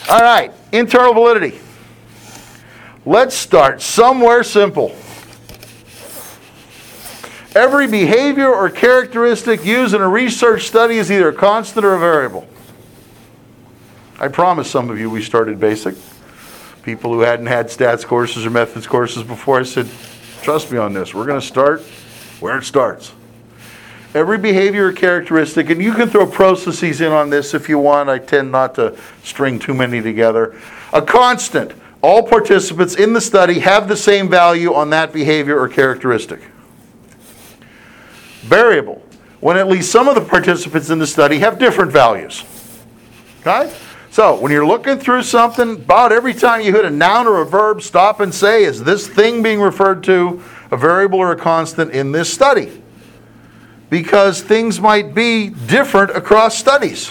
All right, internal validity. Let's start somewhere simple. Every behavior or characteristic used in a research study is either a constant or a variable. I promised some of you we started basic. People who hadn't had stats courses or methods courses before, I said, trust me on this. We're going to start where it starts. Every behavior or characteristic, and you can throw processes in on this if you want. I tend not to string too many together. A constant. All participants in the study have the same value on that behavior or characteristic. Variable. When at least some of the participants in the study have different values. Okay? So, when you're looking through something, about every time you hit a noun or a verb, stop and say, is this thing being referred to a variable or a constant in this study? Because things might be different across studies.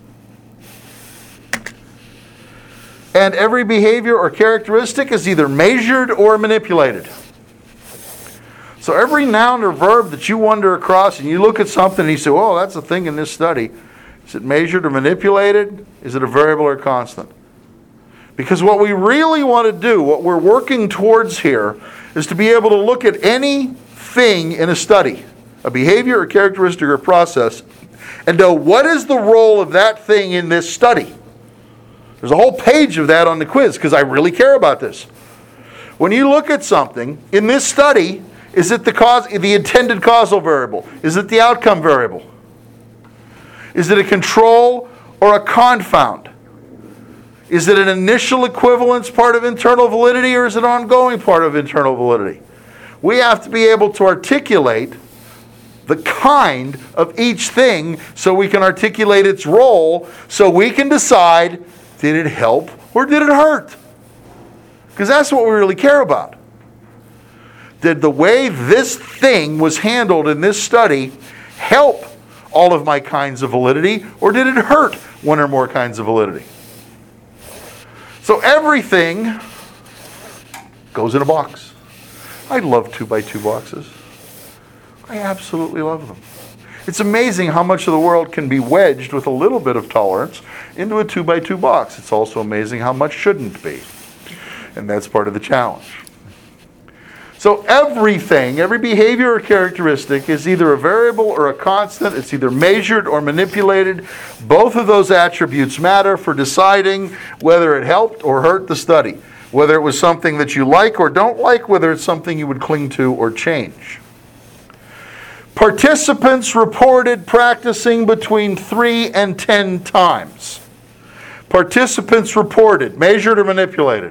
And every behavior or characteristic is either measured or manipulated. So every noun or verb that you wander across and you look at something and you say, oh, that's a thing in this study. Is it measured or manipulated? Is it a variable or constant? Because what we really want to do, what we're working towards here, is to be able to look at anything in a study, a behavior or characteristic or process, and know what is the role of that thing in this study. There's a whole page of that on the quiz because I really care about this. When you look at something in this study, is it the intended causal variable? Is it the outcome variable? Is it a control or a confound? Is it an initial equivalence part of internal validity, or is it an ongoing part of internal validity? We have to be able to articulate the kind of each thing so we can articulate its role, so we can decide, did it help or did it hurt? Because that's what we really care about. Did the way this thing was handled in this study help all of my kinds of validity, or did it hurt one or more kinds of validity? So everything goes in a box. I love 2x2 boxes. I absolutely love them. It's amazing how much of the world can be wedged with a little bit of tolerance into a 2x2 box. It's also amazing how much shouldn't be. And that's part of the challenge. So everything, every behavior or characteristic is either a variable or a constant. It's either measured or manipulated. Both of those attributes matter for deciding whether it helped or hurt the study, whether it was something that you like or don't like, whether it's something you would cling to or change. Participants reported practicing between 3 and 10 times. Participants reported, measured or manipulated?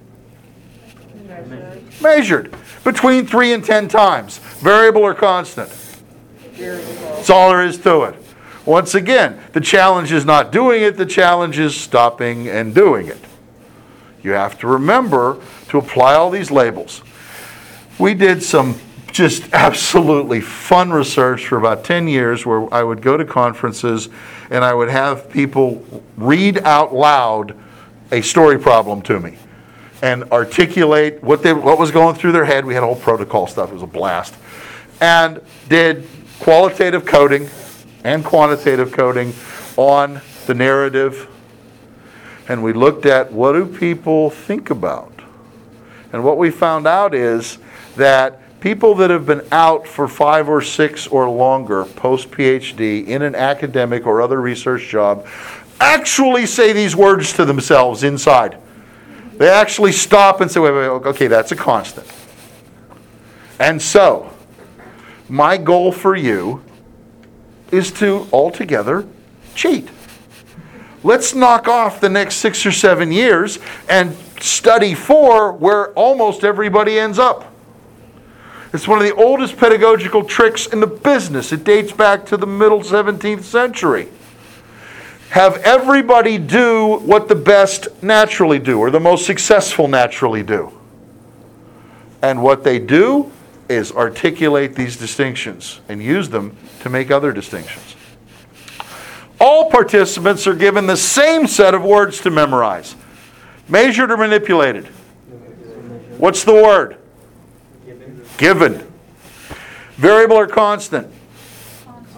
Measured. Between 3 and 10 times. Variable or constant? That's all there is to it. Once again, the challenge is not doing it, the challenge is stopping and doing it. You have to remember to apply all these labels. We did some just absolutely fun research for about 10 years where I would go to conferences and I would have people read out loud a story problem to me and articulate what was going through their head. We had a whole protocol stuff. It was a blast. And did qualitative coding and quantitative coding on the narrative. And we looked at what do people think about. And what we found out is that people that have been out for 5 or 6 or longer post-PhD in an academic or other research job actually say these words to themselves inside. They actually stop and say, wait, okay, that's a constant. And so, my goal for you is to altogether cheat. Let's knock off the next 6 or 7 years and study for where almost everybody ends up. It's one of the oldest pedagogical tricks in the business. It dates back to the middle 17th century. Have everybody do what the best naturally do, or the most successful naturally do. And what they do is articulate these distinctions and use them to make other distinctions. All participants are given the same set of words to memorize. Measured or manipulated? What's the word? Given. Variable or constant?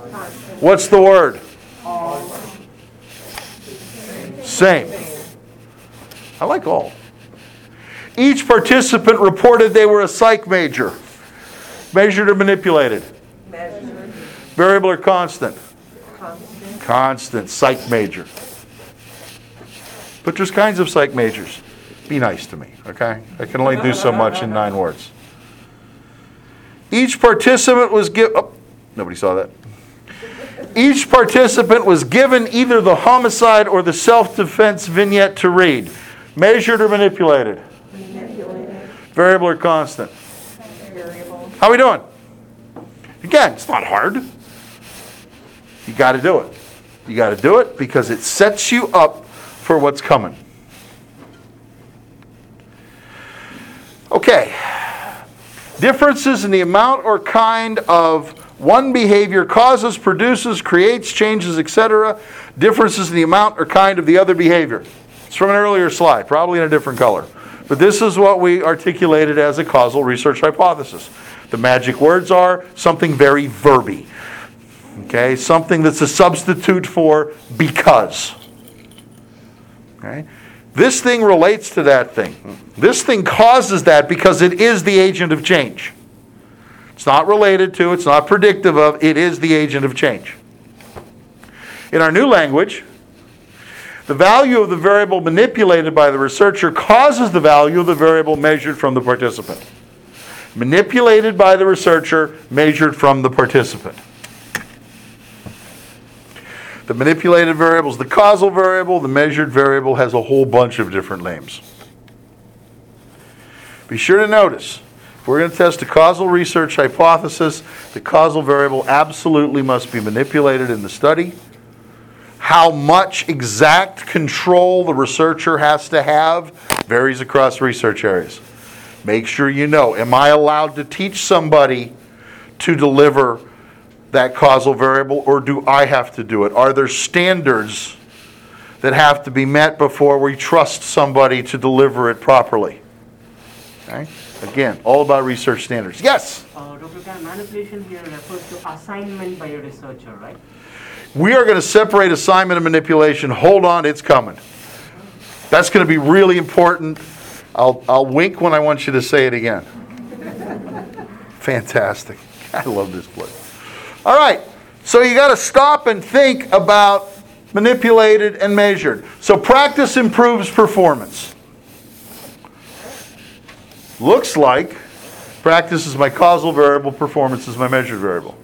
What's the word? Same. I like all. Each participant reported they were a psych major. Measured or manipulated? Measured. Variable or constant? Constant. Constant, psych major. But there's kinds of psych majors. Be nice to me, okay? I can only do so much in 9 words. Each participant was given... Oh, nobody saw that. Each participant was given either the homicide or the self-defense vignette to read. Measured or manipulated? Manipulated. Variable or constant? Variable. How are we doing? Again, it's not hard. You got to do it. You got to do it because it sets you up for what's coming. Okay. Differences in the amount or kind of one behavior causes, produces, creates, changes, etc. Differences in the amount or kind of the other behavior. It's from an earlier slide, probably in a different color. But this is what we articulated as a causal research hypothesis. The magic words are something very verby. Okay, something that's a substitute for because. Okay? This thing relates to that thing. This thing causes that because it is the agent of change. It's not related to, it's not predictive of, it is the agent of change. In our new language, the value of the variable manipulated by the researcher causes the value of the variable measured from the participant. Manipulated by the researcher, measured from the participant. The manipulated variable is the causal variable. The measured variable has a whole bunch of different names. Be sure to notice, if we're going to test a causal research hypothesis, the causal variable absolutely must be manipulated in the study. How much exact control the researcher has to have varies across research areas. Make sure you know, am I allowed to teach somebody to deliver that causal variable, or do I have to do it? Are there standards that have to be met before we trust somebody to deliver it properly? Okay? Again, all about research standards. Yes? Dr. Khan, manipulation here refers to assignment by a researcher, right? We are going to separate assignment and manipulation. Hold on, it's coming. That's going to be really important. I'll wink when I want you to say it again. Fantastic. I love this place. All right, so you got to stop and think about manipulated and measured. So practice improves performance. Looks like practice is my causal variable, performance is my measured variable.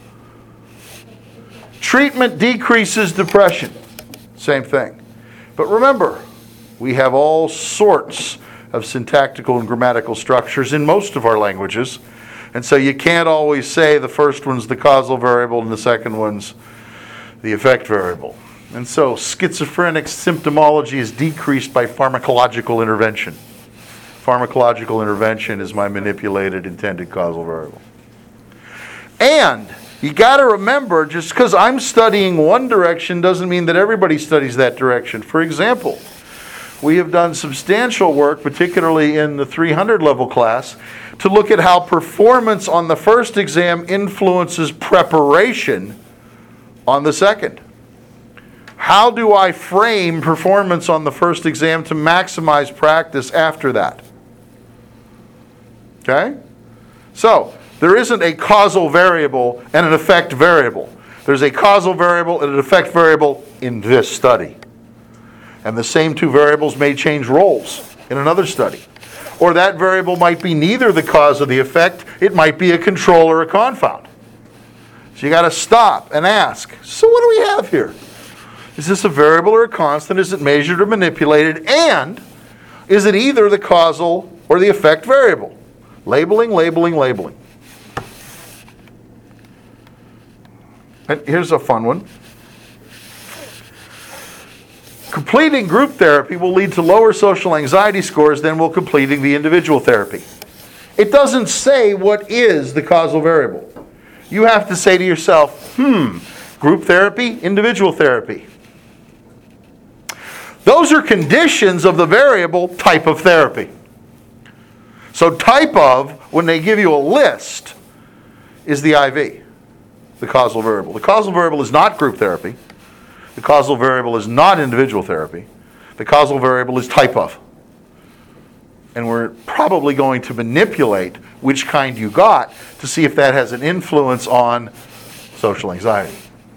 Treatment decreases depression. Same thing. But remember, we have all sorts of syntactical and grammatical structures in most of our languages. And so you can't always say the first one's the causal variable and the second one's the effect variable. And so schizophrenic symptomology is decreased by pharmacological intervention. Pharmacological intervention is my manipulated intended causal variable. And you got to remember, just because I'm studying one direction doesn't mean that everybody studies that direction. For example, we have done substantial work, particularly in the 300 level class, to look at how performance on the first exam influences preparation on the second. How do I frame performance on the first exam to maximize practice after that? Okay? So, there isn't a causal variable and an effect variable. There's a causal variable and an effect variable in this study. And the same two variables may change roles in another study. Or that variable might be neither the cause or the effect. It might be a control or a confound. So you got to stop and ask, so what do we have here? Is this a variable or a constant? Is it measured or manipulated? And is it either the causal or the effect variable? Labeling, labeling, labeling. And here's a fun one. Completing group therapy will lead to lower social anxiety scores than will completing the individual therapy. It doesn't say what is the causal variable. You have to say to yourself, group therapy, individual therapy. Those are conditions of the variable type of therapy. So type of, when they give you a list, is the IV, the causal variable. The causal variable is not group therapy. The causal variable is not individual therapy. The causal variable is type of. And we're probably going to manipulate which kind you got to see if that has an influence on social anxiety.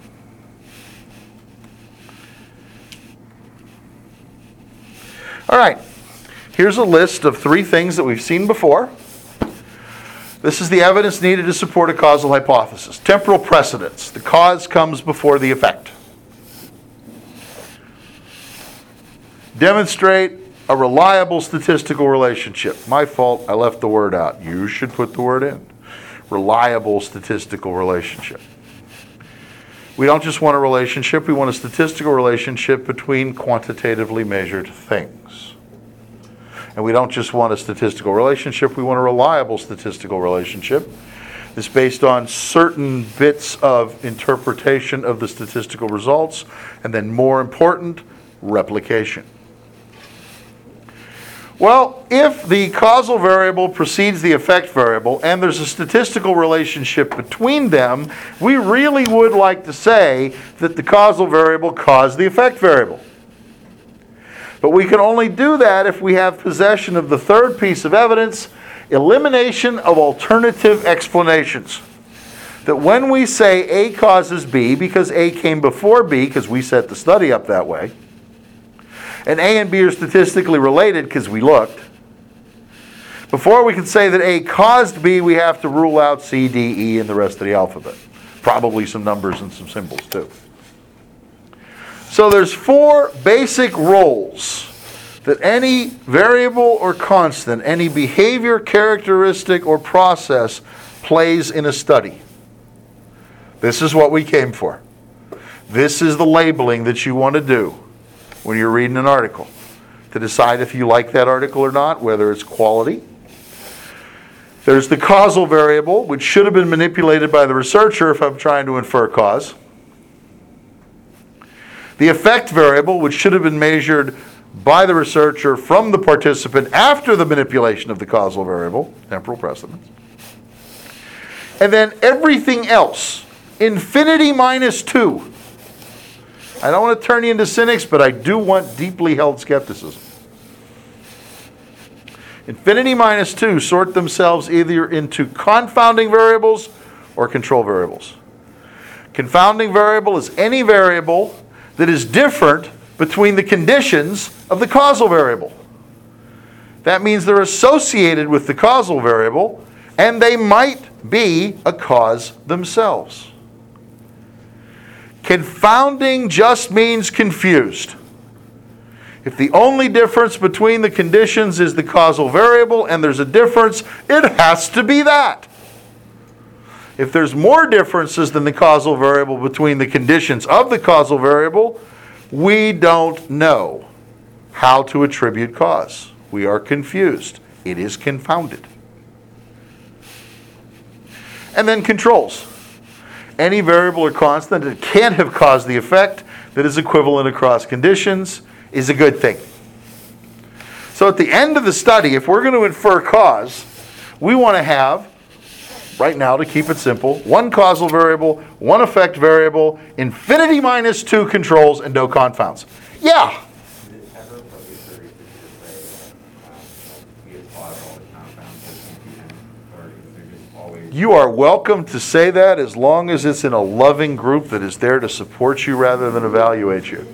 All right, here's a list of 3 things that we've seen before. This is the evidence needed to support a causal hypothesis. Temporal precedence. The cause comes before the effect. Demonstrate a reliable statistical relationship. My fault, I left the word out. You should put the word in. Reliable statistical relationship. We don't just want a relationship, we want a statistical relationship between quantitatively measured things. And we don't just want a statistical relationship, we want a reliable statistical relationship that's based on certain bits of interpretation of the statistical results, and then more important, replication. Well, if the causal variable precedes the effect variable and there's a statistical relationship between them, we really would like to say that the causal variable caused the effect variable. But we can only do that if we have possession of the third piece of evidence, elimination of alternative explanations. That when we say A causes B because A came before B, because we set the study up that way, and A and B are statistically related because we looked. Before we can say that A caused B, we have to rule out C, D, E, and the rest of the alphabet. Probably some numbers and some symbols too. So there's 4 basic roles that any variable or constant, any behavior, characteristic, or process plays in a study. This is what we came for. This is the labeling that you want to do when you're reading an article, to decide if you like that article or not, whether it's quality. There's the causal variable, which should have been manipulated by the researcher if I'm trying to infer cause. The effect variable, which should have been measured by the researcher from the participant after the manipulation of the causal variable, temporal precedence. And then everything else, infinity minus 2. I don't want to turn you into cynics, but I do want deeply held skepticism. Infinity minus 2 sort themselves either into confounding variables or control variables. Confounding variable is any variable that is different between the conditions of the causal variable. That means they're associated with the causal variable, and they might be a cause themselves. Confounding just means confused. If the only difference between the conditions is the causal variable and there's a difference, it has to be that. If there's more differences than the causal variable between the conditions of the causal variable, we don't know how to attribute cause. We are confused. It is confounded. And then controls. Any variable or constant that can't have caused the effect that is equivalent across conditions is a good thing. So at the end of the study, if we're going to infer cause, we want to have, right now to keep it simple, 1 causal variable, 1 effect variable, infinity minus 2 controls, and no confounds. Yeah. You are welcome to say that as long as it's in a loving group that is there to support you rather than evaluate you.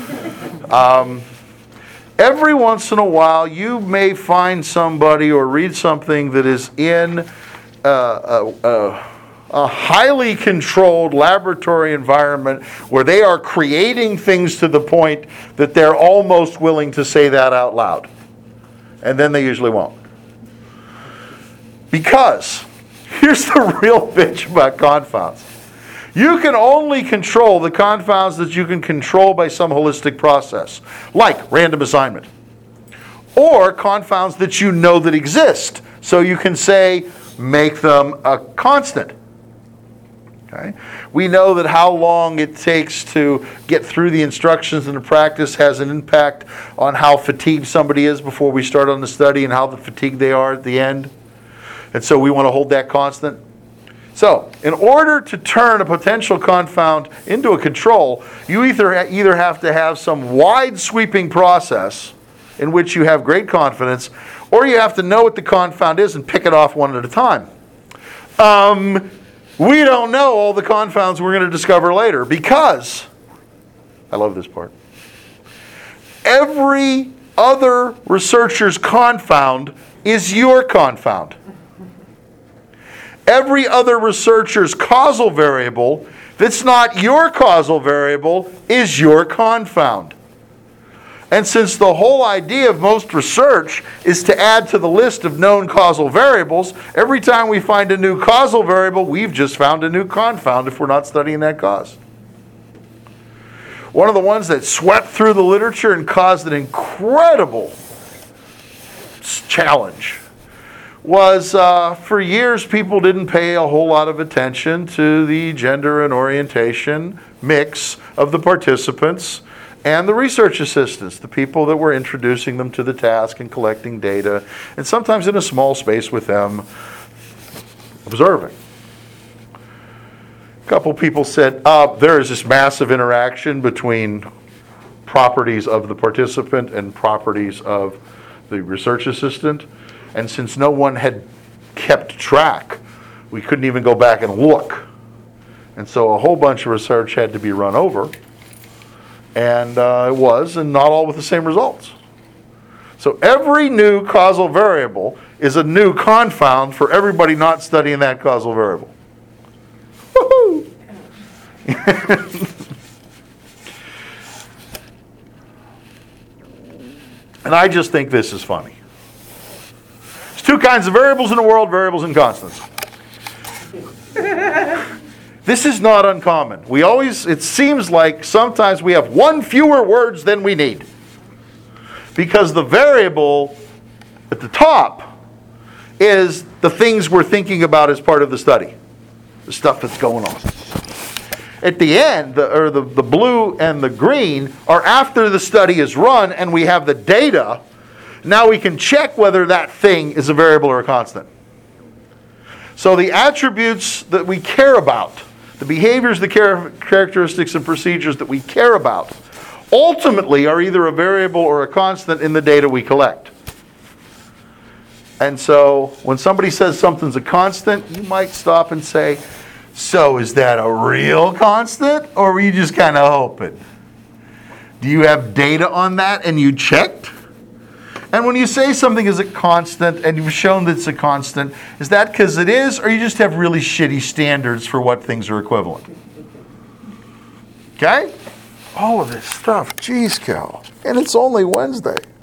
Every once in a while, you may find somebody or read something that is in a highly controlled laboratory environment where they are creating things to the point that they're almost willing to say that out loud. And then they usually won't. Because here's the real bitch about confounds. You can only control the confounds that you can control by some holistic process, like random assignment, or confounds that you know that exist. So you can say, make them a constant. Okay? We know that how long it takes to get through the instructions in the practice has an impact on how fatigued somebody is before we start on the study and how fatigued they are at the end. And so we want to hold that constant. So, in order to turn a potential confound into a control, you either have to have some wide sweeping process in which you have great confidence, or you have to know what the confound is and pick it off one at a time. We don't know all the confounds we're going to discover later because, I love this part, every other researcher's confound is your confound. Every other researcher's causal variable that's not your causal variable is your confound. And since the whole idea of most research is to add to the list of known causal variables, every time we find a new causal variable, we've just found a new confound if we're not studying that cause. One of the ones that swept through the literature and caused an incredible challenge was for years people didn't pay a whole lot of attention to the gender and orientation mix of the participants and the research assistants, the people that were introducing them to the task and collecting data, and sometimes in a small space with them, observing. A couple people said, there is this massive interaction between properties of the participant and properties of the research assistant. And since no one had kept track, we couldn't even go back and look. And so a whole bunch of research had to be run over. And it was, and not all with the same results. So every new causal variable is a new confound for everybody not studying that causal variable. Woohoo! And I just think this is funny. There's two kinds of variables in the world, variables and constants. This is not uncommon. It seems like sometimes we have one fewer words than we need. Because the variable at the top is the things we're thinking about as part of the study. The stuff that's going on. At the end, the blue and the green are after the study is run and we have the data. Now we can check whether that thing is a variable or a constant. So the attributes that we care about, the behaviors, the characteristics, and procedures that we care about, ultimately are either a variable or a constant in the data we collect. And so when somebody says something's a constant, you might stop and say, so is that a real constant, or were you just kind of hoping? Do you have data on that and you checked? And when you say something is a constant and you've shown that it's a constant, is that because it is, or you just have really shitty standards for what things are equivalent? Okay? All of this stuff, geez, Cal. And it's only Wednesday.